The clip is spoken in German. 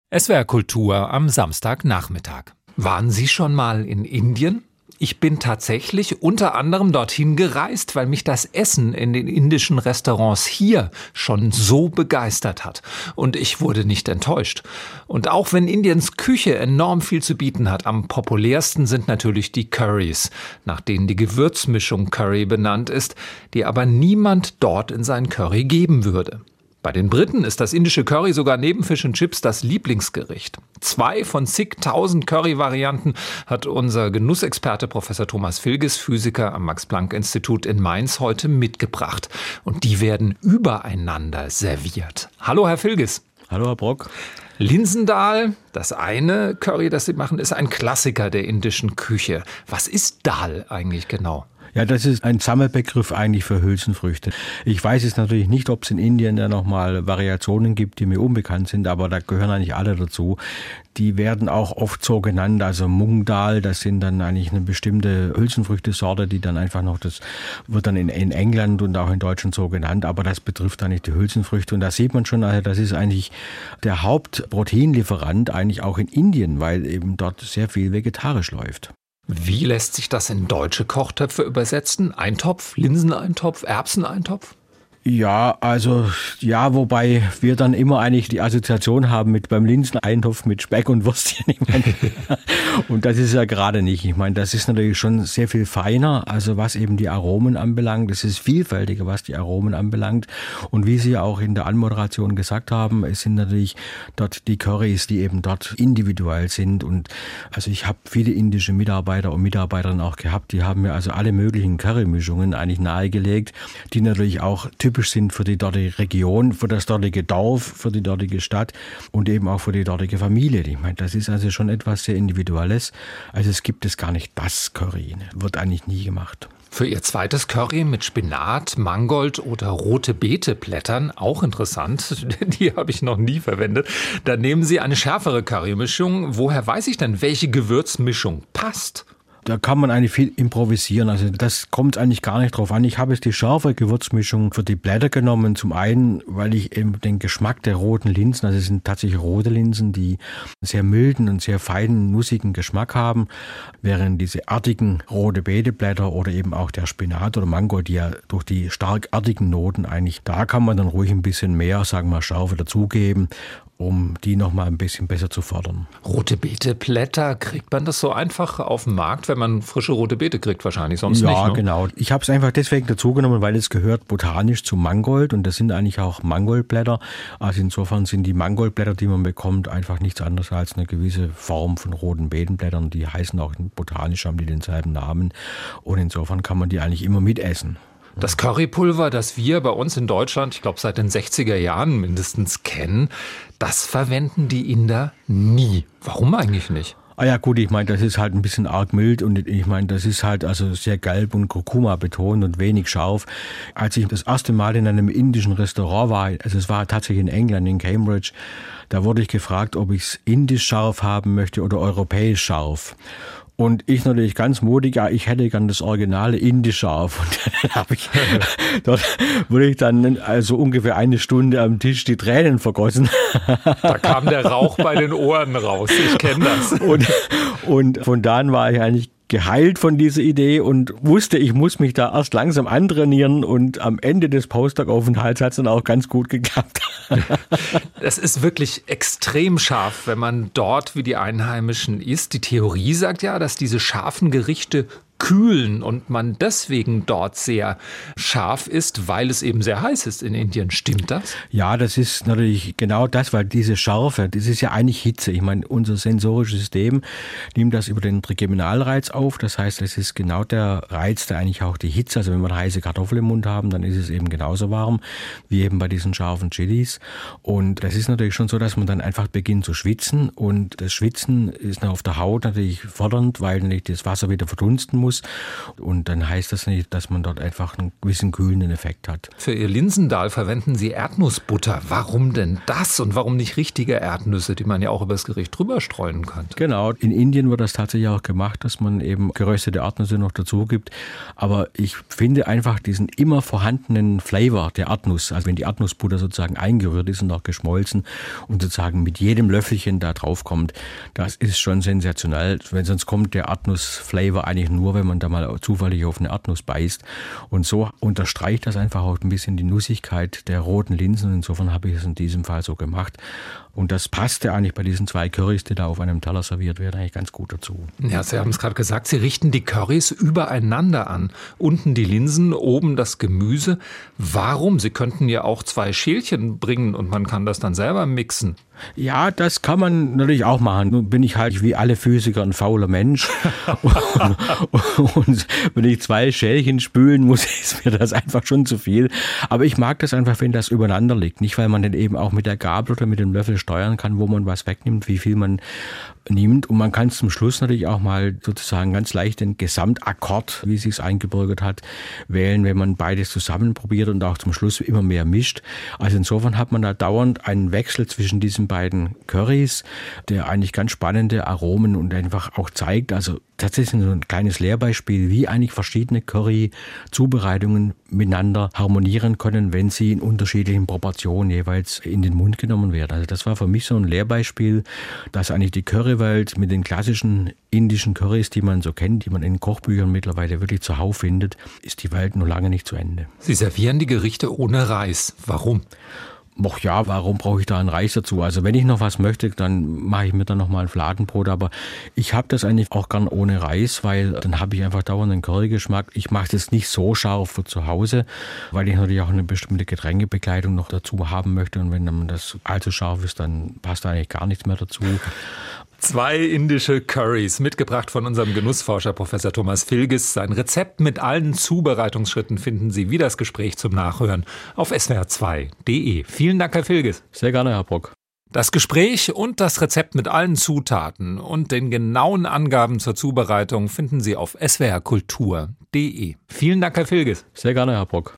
SWR Kultur am Samstagnachmittag. Waren Sie schon mal in Indien? Ich bin tatsächlich unter anderem dorthin gereist, weil mich das Essen in den indischen Restaurants hier schon so begeistert hat. Und ich wurde nicht enttäuscht. Und auch wenn Indiens Küche enorm viel zu bieten hat, am populärsten sind natürlich die Currys, nach denen die Gewürzmischung Curry benannt ist, die aber niemand dort in sein Curry geben würde. Bei den Briten ist das indische Curry sogar neben Fish and Chips das Lieblingsgericht. 2 von zigtausend Curry-Varianten hat unser Genussexperte Professor Thomas Filges, Physiker am Max-Planck-Institut in Mainz, heute mitgebracht. Und die werden übereinander serviert. Hallo, Herr Filges. Hallo, Herr Brock. Linsendahl, das eine Curry, das Sie machen, ist ein Klassiker der indischen Küche. Was ist Dal eigentlich genau? Ja, das ist ein Sammelbegriff eigentlich für Hülsenfrüchte. Ich weiß jetzt natürlich nicht, ob es in Indien da nochmal Variationen gibt, die mir unbekannt sind, aber da gehören eigentlich alle dazu. Die werden auch oft so genannt, also Mung Dal, das sind dann eigentlich eine bestimmte Hülsenfrüchtesorte, die dann einfach noch, das wird dann in England und auch in Deutschland so genannt, aber das betrifft dann nicht die Hülsenfrüchte. Und da sieht man schon, also das ist eigentlich der Hauptproteinlieferant eigentlich auch in Indien, weil eben dort sehr viel vegetarisch läuft. Wie lässt sich das in deutsche Kochtöpfe übersetzen? Eintopf, Linseneintopf, Erbseneintopf? Ja, wobei wir dann immer eigentlich die Assoziation haben mit beim Linseneintopf mit Speck und Würstchen. Ich meine, und das ist ja gerade nicht. Ich meine, das ist natürlich schon sehr viel feiner, also was eben die Aromen anbelangt. Es ist vielfältiger, was die Aromen anbelangt. Und wie Sie auch in der Anmoderation gesagt haben, es sind natürlich dort die Currys, die eben dort individuell sind. Und also ich habe viele indische Mitarbeiter und Mitarbeiterinnen auch gehabt, die haben mir also alle möglichen Currymischungen eigentlich nahegelegt, die natürlich auch typisch sind für die dortige Region, für das dortige Dorf, für die dortige Stadt und eben auch für die dortige Familie. Ich meine, das ist also schon etwas sehr Individuelles. Also es gibt es gar nicht das Curry. Wird eigentlich nie gemacht. Für Ihr zweites Curry mit Spinat, Mangold oder rote Beeteblättern, auch interessant, die habe ich noch nie verwendet, da nehmen Sie eine schärfere Currymischung. Woher weiß ich denn, welche Gewürzmischung passt? Da kann man eigentlich viel improvisieren, also das kommt eigentlich gar nicht drauf an. Ich habe jetzt die scharfe Gewürzmischung für die Blätter genommen, zum einen, weil ich eben den Geschmack der roten Linsen, also es sind tatsächlich rote Linsen, die einen sehr milden und sehr feinen, nussigen Geschmack haben, während diese artigen rote Beeteblätter oder eben auch der Spinat oder Mangold, die ja durch die stark artigen Noten eigentlich, da kann man dann ruhig ein bisschen mehr, sagen wir, Schärfe dazugeben, um die nochmal ein bisschen besser zu fördern. Rote Beeteblätter, kriegt man das so einfach auf dem Markt, wenn man frische rote Beete kriegt? Wahrscheinlich sonst nicht. Ja, genau. Ich habe es einfach deswegen dazugenommen, weil es gehört botanisch zu Mangold und das sind eigentlich auch Mangoldblätter. Also insofern sind die Mangoldblätter, die man bekommt, einfach nichts anderes als eine gewisse Form von roten Beetenblättern. Die heißen auch botanisch, haben die denselben Namen und insofern kann man die eigentlich immer mitessen. Das Currypulver, das wir bei uns in Deutschland, ich glaube seit den 60er Jahren mindestens kennen, das verwenden die Inder nie. Warum eigentlich nicht? Ah ja gut, ich meine, das ist halt ein bisschen arg mild und ich meine, das ist halt also sehr gelb und Kurkuma betont und wenig scharf. Als ich das erste Mal in einem indischen Restaurant war, also es war tatsächlich in England, in Cambridge, da wurde ich gefragt, ob ich es indisch scharf haben möchte oder europäisch scharf. Und ich natürlich ganz mutig, ja, ich hätte gern das originale indisch scharf. Und dann dort wurde ich dann also ungefähr eine Stunde am Tisch die Tränen vergossen. Da kam der Rauch bei den Ohren raus, ich kenne das. Und von da an war ich eigentlich geheilt von dieser Idee und wusste, ich muss mich da erst langsam antrainieren und am Ende des Postdoc-Aufenthalts hat es dann auch ganz gut geklappt. Das ist wirklich extrem scharf, wenn man dort wie die Einheimischen isst. Die Theorie sagt ja, dass diese scharfen Gerichte kühlen und man deswegen dort sehr scharf ist, weil es eben sehr heiß ist in Indien. Stimmt das? Ja, das ist natürlich genau das, weil diese Schärfe, das ist ja eigentlich Hitze. Ich meine, unser sensorisches System nimmt das über den Trigeminalreiz auf. Das heißt, es ist genau der Reiz, der eigentlich auch die Hitze, also wenn wir heiße Kartoffeln im Mund haben, dann ist es eben genauso warm wie eben bei diesen scharfen Chilis. Und das ist natürlich schon so, dass man dann einfach beginnt zu schwitzen und das Schwitzen ist auf der Haut natürlich fordernd, weil natürlich das Wasser wieder verdunsten muss. raus. Und dann heißt das nicht, dass man dort einfach einen gewissen kühlenden Effekt hat. Für Ihr Linsendahl verwenden Sie Erdnussbutter. Warum denn das und warum nicht richtige Erdnüsse, die man ja auch übers Gericht drüber streuen könnte? Genau, in Indien wird das tatsächlich auch gemacht, dass man eben geröstete Erdnüsse noch dazu gibt. Aber ich finde einfach diesen immer vorhandenen Flavor der Erdnuss, also wenn die Erdnussbutter sozusagen eingerührt ist und auch geschmolzen und sozusagen mit jedem Löffelchen da drauf kommt, das ist schon sensationell. Weil sonst kommt der Erdnussflavor eigentlich nur, wenn man da mal zufällig auf eine Erdnuss beißt. Und so unterstreicht das einfach auch ein bisschen die Nussigkeit der roten Linsen. Insofern habe ich es in diesem Fall so gemacht. Und das passte eigentlich bei diesen 2 Currys, die da auf einem Teller serviert werden, eigentlich ganz gut dazu. Ja, Sie haben es gerade gesagt, Sie richten die Currys übereinander an. Unten die Linsen, oben das Gemüse. Warum? Sie könnten ja auch 2 Schälchen bringen und man kann das dann selber mixen. Ja, das kann man natürlich auch machen. Nun bin ich halt wie alle Physiker ein fauler Mensch. und wenn ich 2 Schälchen spülen muss, ist mir das einfach schon zu viel. Aber ich mag das einfach, wenn das übereinander liegt. Nicht, weil man dann eben auch mit der Gabel oder mit dem Löffel steuern kann, wo man was wegnimmt, wie viel man nimmt. Und man kann zum Schluss natürlich auch mal sozusagen ganz leicht den Gesamtakkord, wie es sich eingebürgert hat, wählen, wenn man beides zusammen probiert und auch zum Schluss immer mehr mischt. Also insofern hat man da dauernd einen Wechsel zwischen diesen beiden Currys, der eigentlich ganz spannende Aromen und einfach auch zeigt, also tatsächlich so ein kleines Lehrbeispiel, wie eigentlich verschiedene Curry-Zubereitungen miteinander harmonieren können, wenn sie in unterschiedlichen Proportionen jeweils in den Mund genommen werden. Also das war für mich so ein Lehrbeispiel, dass eigentlich die Currywelt mit den klassischen indischen Currys, die man so kennt, die man in Kochbüchern mittlerweile wirklich zuhauf findet, ist die Welt noch lange nicht zu Ende. Sie servieren die Gerichte ohne Reis. Warum? Ach ja, warum brauche ich da einen Reis dazu? Also wenn ich noch was möchte, dann mache ich mir dann noch mal ein Fladenbrot. Aber ich habe das eigentlich auch gern ohne Reis, weil dann habe ich einfach dauernd einen Currygeschmack. Ich mache das nicht so scharf für zu Hause, weil ich natürlich auch eine bestimmte Getränkebegleitung noch dazu haben möchte. Und wenn dann das allzu scharf ist, dann passt da eigentlich gar nichts mehr dazu. 2 indische Currys, mitgebracht von unserem Genussforscher Professor Thomas Filges. Sein Rezept mit allen Zubereitungsschritten finden Sie wie das Gespräch zum Nachhören auf swr2.de. Vielen Dank, Herr Filges. Sehr gerne, Herr Brock. Das Gespräch und das Rezept mit allen Zutaten und den genauen Angaben zur Zubereitung finden Sie auf swrkultur.de. Vielen Dank, Herr Filges. Sehr gerne, Herr Brock.